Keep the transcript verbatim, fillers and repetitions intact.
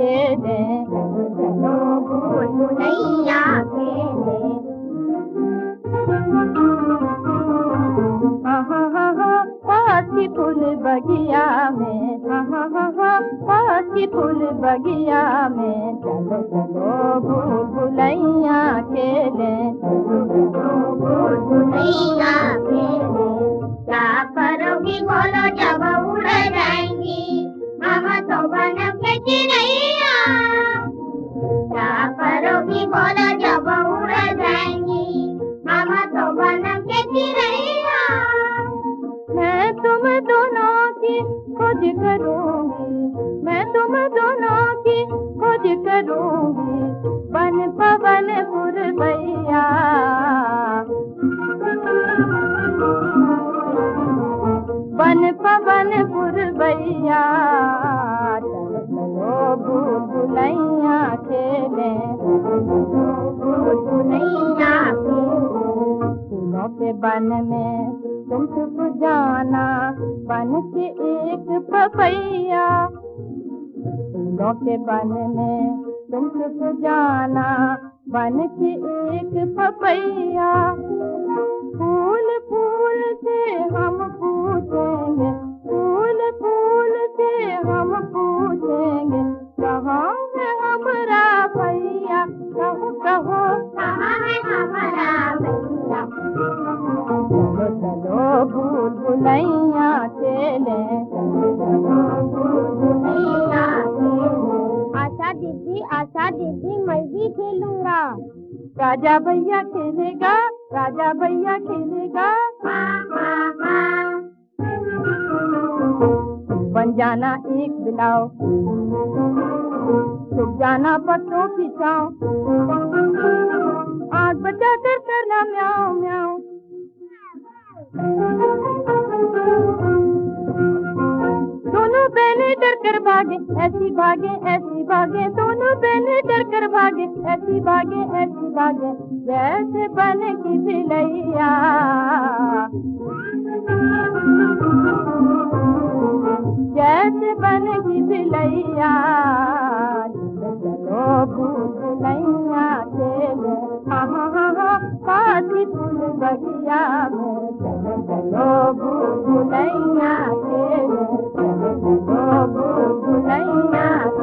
खेले, चलो भूल भुलैया खेले। हाँ हाँ हाँ हाँ पासी फूल बगिया में, हाँ हाँ हाँ हाँ पासी फूल बगिया में, चलो चलो भूल भुलैया खेले, चलो भूल भुलैया खेले। क्या करोगी बोलो जब उड़ जाएंगी हम तो बन के चिड़ैया, क्या करोगी बोलो जब उड़ जाएंगी हम तो बन के चिड़ैया। मैं तुम दोनों की खोज करूंगी, मैं तुम दोनों की खोज करूंगी, बन पवन पुरवैया, बन पवन पुरवैया। चलो चलो भूल भुलैया खेले, भूल भुलैया खेले। फूलों के बन में तुम छुप जाना बन के एक पपैया, फूलों के बन में तुम छुप जाना बन के एक पपैया। फूल फूल से हम पूछेंगे, फूल फूल से हम पूछेंगे, कहाँ है हमारा भैया, कहो कहो कहाँ है हमारा भैया। चलो चलो भूल भुलैया खेले, चलो भूल भुलैया खेले। आशा दीदी आशा दीदी मैं भी खेलूंगा, राजा भैया खेलेगा, राजा भैया खेलेगा। बन जाना एक बिलाव, छुप जाना पत्तों की छाँव, आग बचा कर करना म्याऊं म्याऊं। दोनों बहनें डर कर भागे, ऐसी भागे ऐसी भागे, दोनों बहनें डर कर भागे, ऐसी भागे ऐसी भागे, वैसे बन की बिलैया, जैसे बन की बिलैया। चलो भूल भुलैया खेले, हाँ हाँ हाँ हाँ पासी फूल बगिया में, चलो चलो भूल भुलैया खेले, चलो चलो भूल भुलैया।